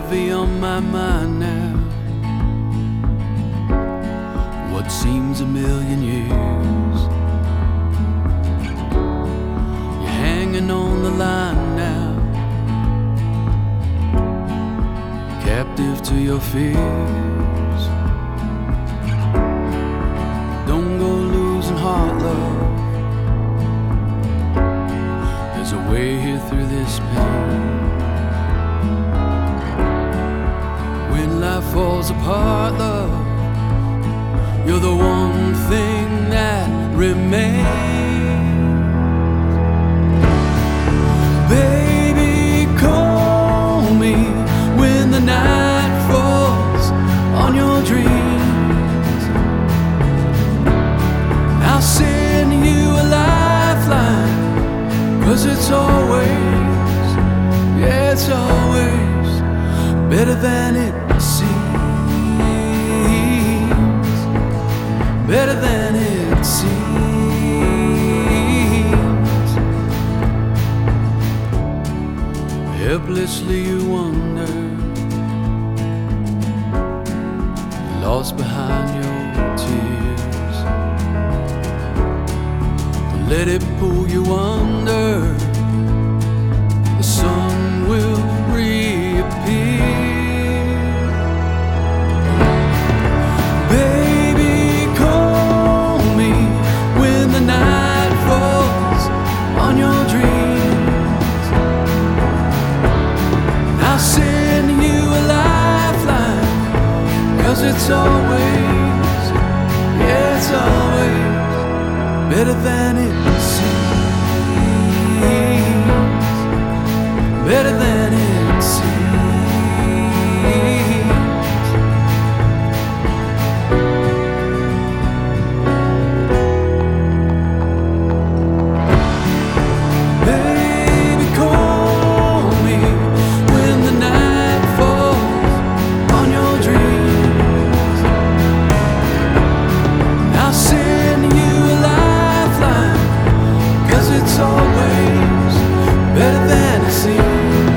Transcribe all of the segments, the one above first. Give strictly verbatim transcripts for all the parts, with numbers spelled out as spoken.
heavy on my mind now. What seems a million years, you're hanging on the line now, captive to your fears. Don't go losing heart, love. There's a way here through this pain. When life falls apart, love, you're the one thing that remains. Baby, call me when the night falls on your dreams. I'll send you a lifeline, 'cause it's always, yeah, it's always better than it seems. Better than it seems. Helplessly you wander, lost behind your tears. Let it pull you under, the sun will reappear. It's always, yeah, it's always better than it seems. Better than it seems. Baby, call me when the night falls on your dreams. It's always better than it seems.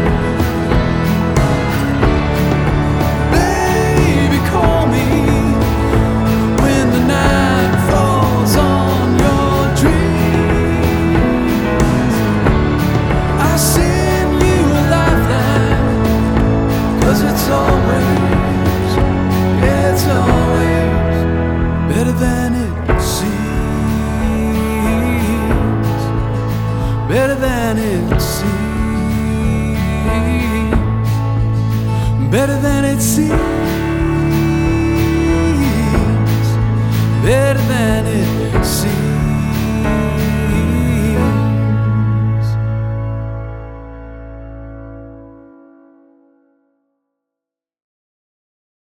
Baby, call me when the night falls on your dreams. I send you a lifeline, 'cause it's always, yeah, it's always better than it seems. Better than it seems. Better than it seems. Better than it seems.